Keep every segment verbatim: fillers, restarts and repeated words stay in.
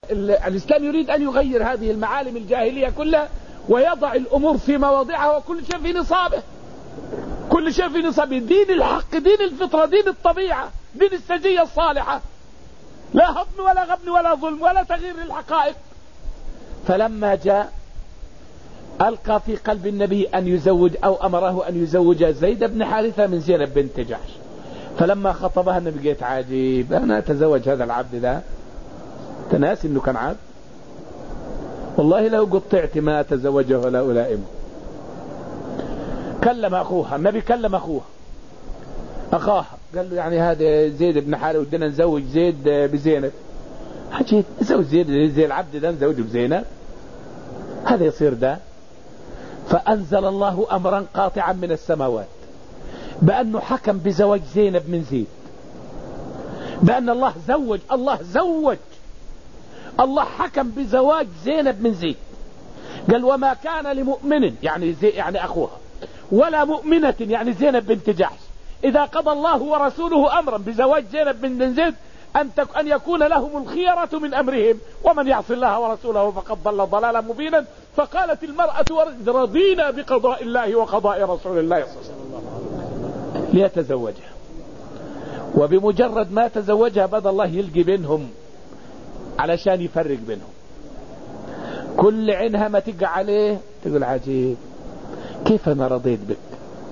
الإسلام يريد أن يغير هذه المعالم الجاهلية كلها ويضع الأمور في مواضعها وكل شيء في نصابه، كل شيء في نصابه. دين الحق، دين الفطرة، دين الطبيعة، دين السجية الصالحة، لا هضم ولا غبن ولا ظلم ولا تغيير للحقائق. فلما جاء ألقى في قلب النبي أن يزوج أو أمره أن يزوج زيد بن حارثة من زينب بنت جحش. فلما خطبها النبي قالت عجيب، أنا أتزوج هذا العبد ذا؟ تناسي أنه كان عبد؟ والله لو قطعت ما تزوجه ولا ألائمه. كلم أخوها النبي، كلم أخوها أخاها، قال له يعني هذا زيد بن حارثة ودنا نزوج زيد بزينب. حجيت نزوج زيد زي العبد ده نزوجه بزينب؟ هذا يصير ده؟ فأنزل الله أمرا قاطعا من السماوات بأنه حكم بزواج زينب من زيد، بأن الله زوج الله زوج الله حكم بزواج زينب من زيد. قال وما كان لمؤمن يعني زي يعني أخوها ولا مؤمنة يعني زينب بنت جحش إذا قضى الله ورسوله أمرا بزواج زينب بن زيد أن, أن يكون لهم الخيرة من أمرهم ومن يعصي الله ورسوله فقد ضل ضلالا مبينا. فقالت المرأة رضينا بقضاء الله وقضاء رسول الله صلى الله عليه وسلم ليتزوجها. وبمجرد ما تزوجها بدأ الله يلقي بينهم علشان يفرق بينهم. كل عينها ما تقع عليه تقول عجيب، كيف أنا رضيت بك،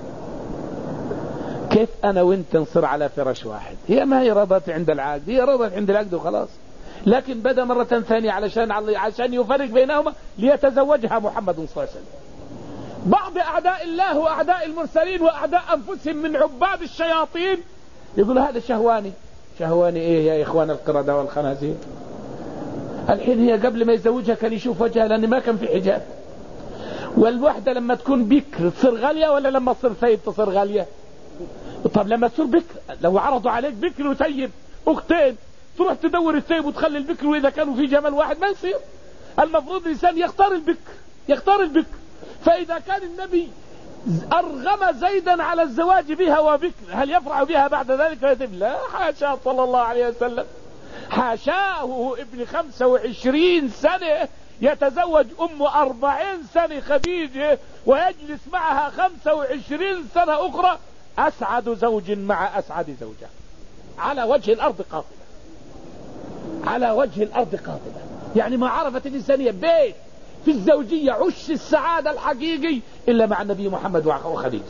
كيف أنا وانت نصر على فراش واحد. هي ما هي رضت عند العقد، هي رضت عند العقد وخلاص، لكن بدأ مرة ثانية علشان عشان يفرق بينهما ليتزوجها محمد صلى الله عليه وسلم. بعض أعداء الله وأعداء المرسلين وأعداء أنفسهم من عباد الشياطين يقول هذا شهواني. شهواني إيه يا إخوان القردة والخنازير؟ الحين هي قبل ما يزوجها كان يشوف وجهها لأن ما كان في حجاب. والوحدة لما تكون بكر تصير غالية ولا لما تصير ثيب تصير غالية؟ طب لما تصير بكر لو عرضوا عليك بكر وثيب أختين تروح تدور الثيب وتخلي البكر، وإذا كانوا في جمل واحد ما يصير. المفروض الإنسان يختار البكر يختار البكر. فإذا كان النبي أرغم زيدا على الزواج بها وبكر هل يفرح بها بعد ذلك فيتم؟ لا حاشا صلى الله عليه وسلم، حاشاه ابن خمسة وعشرين سنة يتزوج أم أربعين سنة خديجة ويجلس معها خمسة وعشرين سنة أخرى أسعد زوج مع أسعد زوجة على وجه الأرض قاطبة، على وجه الأرض قاطبة. يعني ما عرفت الإنسانية بيت في الزوجية عش السعادة الحقيقي إلا مع النبي محمد وخديجة.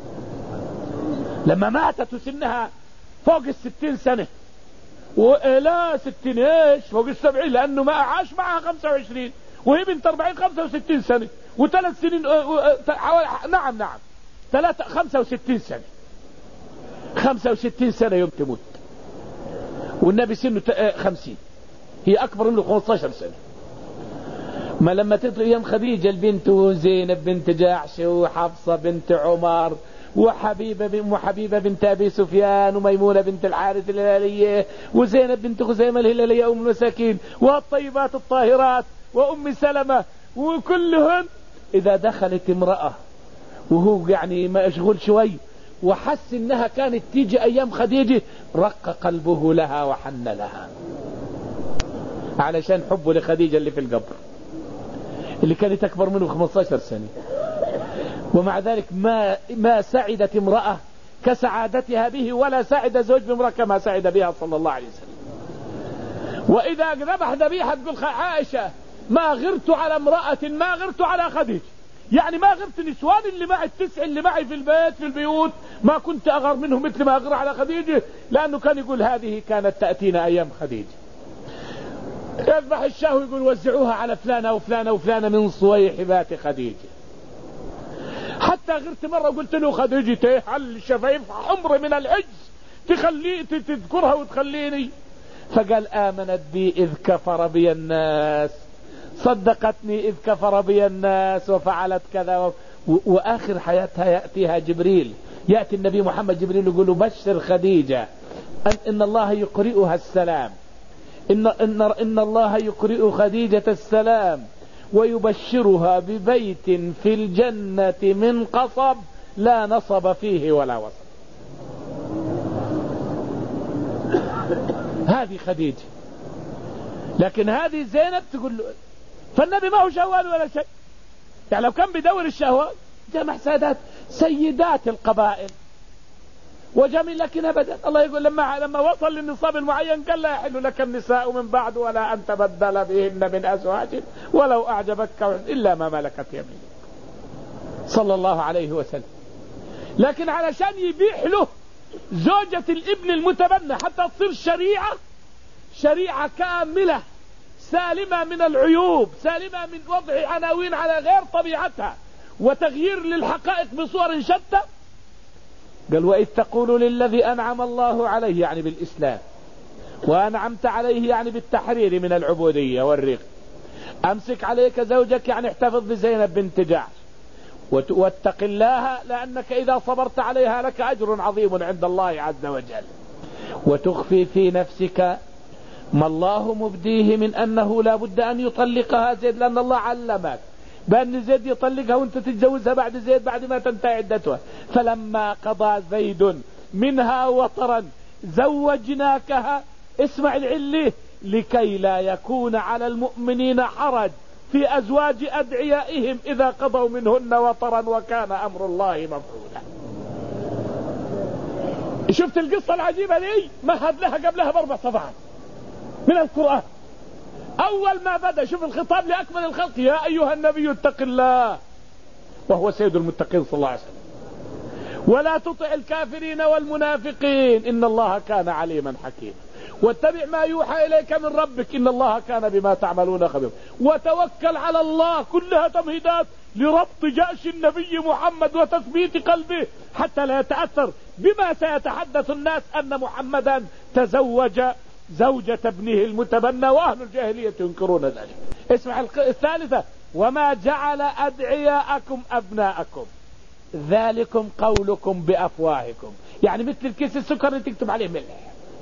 لما ماتت وسنها فوق الستين سنة ولا ستين ايش فوق السبعين لأنه ما عاش معها خمسة وعشرين وهي بنت أربعين خمسة وستين سنة وثلاث سنين نعم نعم ثلاثة خمسة وستين سنة خمسة وستين سنة يوم تموت والنبي سنه خمسين، هي أكبر منه خمسة عشر سنة. ما لما تدخل أيام خديجة البنت وزينب بنت جحش وحفصة بنت عمر وحبيبة وحبيبة بنت أبي سفيان وميمونة بنت الحارث الهلالية وزينب بنت خزيمة الهلالية أم المساكين والطيبات الطاهرات وأم سلمة وكلهن، إذا دخلت امرأة وهو يعني مشغول شوي وحس إنها كانت تيجي أيام خديجة رق قلبه لها وحن لها علشان حبه لخديجة اللي في القبر اللي كانت أكبر منه خمسة عشر سنة. ومع ذلك ما ما سعدت امرأة كسعادتها به ولا سعد زوج بامرأة كما سعد بها صلى الله عليه وسلم. وإذا ذبح ذبيحة تقول عائشة ما غرت على امرأة ما غرت على خديجة، يعني ما غرت النسوان اللي معي التسع اللي معي في البيت في البيوت ما كنت أغر منهم مثل ما أغر على خديجة، لأنه كان يقول هذه كانت تأتينا أيام خديجة. يذبح الشاه ويقول وزعوها على فلانة وفلانة وفلانة من صويحبات خديجة. حتى غرت مرة قلت له خديجة هل الشفايف حمر من العجز تخلي تذكرها وتخليني؟ فقال آمنت بي إذ كفر بي الناس، صدقتني إذ كفر بي الناس وفعلت كذا و... و... وآخر حياتها يأتيها جبريل، يأتي النبي محمد جبريل يقول له بشر خديجة أن, إن الله يقرئها السلام إن, إن, إن الله يقرئ خديجة السلام ويبشرها ببيت في الجنة من قصب لا نصب فيه ولا وصب. هذه خديجة لكن هذه زينب تقول له. فالنبي ما هو شوال ولا شيء، يعني لو كان بدور الشهوات جمع سادات سيدات القبائل وجميل، لكن ابدا الله يقول لما لما وصل للنصاب المعين قال لا يحل لك النساء من بعد ولا ان تبدل بهن من ازواج ولو اعجبك الا ما ملكت يمينك صلى الله عليه وسلم. لكن علشان يبيح له زوجة الابن المتبنى حتى تصير شريعة شريعة كاملة سالمة من العيوب، سالمة من وضع عناوين على غير طبيعتها وتغيير للحقائق بصور شتى. قال وإذ تقول للذي أنعم الله عليه يعني بالإسلام وأنعمت عليه يعني بالتحرير من العبودية والرق، أمسك عليك زوجك يعني احتفظ بزينب بنت جحش واتق الله لأنك إذا صبرت عليها لك أجر عظيم عند الله عز وجل، وتخفي في نفسك ما الله مبديه من أنه لا بد أن يطلقها زيد، لأن الله علمك بأن زيد يطلقها وانت تتجوزها بعد زيد بعد ما تنتهي عدتها. فلما قضى زيد منها وطرا زوجناكها، اسمع العلة، لكي لا يكون على المؤمنين حرج في أزواج أدعيائهم إذا قضوا منهن وطرا وكان أمر الله مفعولا. شفت القصة العجيبة دي؟ مهد لها قبلها بأربع صفحات من القرآن. أول ما بدأ شوف الخطاب لأكمل الخلق، يا أيها النبي اتق الله وهو سيد المتقين صلى الله عليه وسلم، ولا تطع الكافرين والمنافقين إن الله كان عليما حكيما، واتبع ما يوحى إليك من ربك إن الله كان بما تعملون خبيرا، وتوكل على الله. كلها تمهيدات لربط جأش النبي محمد وتثبيت قلبه حتى لا يتأثر بما سيتحدث الناس أن محمدا تزوج زوجة ابنه المتبنى وأهل الجاهلية ينكرون ذلك. اسمع الثالثة، وما جعل أدعياءكم أبناءكم ذلكم قولكم بأفواهكم، يعني مثل الكيس السكر اللي تكتب عليه ملح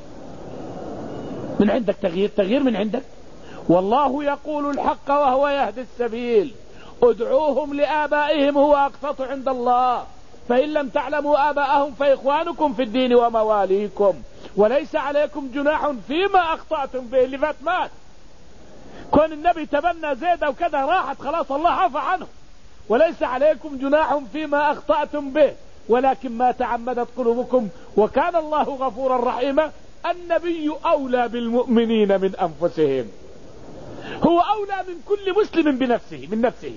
من عندك، تغيير تغيير من عندك. والله يقول الحق وهو يهدي السبيل ادعوهم لآبائهم هو أقسط عند الله فإن لم تعلموا آباءهم فإخوانكم في الدين ومواليكم وليس عليكم جناح فيما أخطأتم به. اللي فات مات، كون النبي تبنى زيد أو كذا راحت خلاص الله عفى عنه، وليس عليكم جناح فيما أخطأتم به ولكن ما تعمدت قلوبكم وكان الله غفورا رحيما. النبي أولى بالمؤمنين من أنفسهم، هو أولى من كل مسلم بنفسه من نفسه،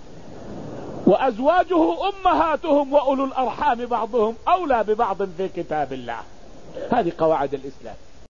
وأزواجه أمهاتهم وأولو الأرحام بعضهم أولى ببعض في كتاب الله. هذه قواعد الإسلام.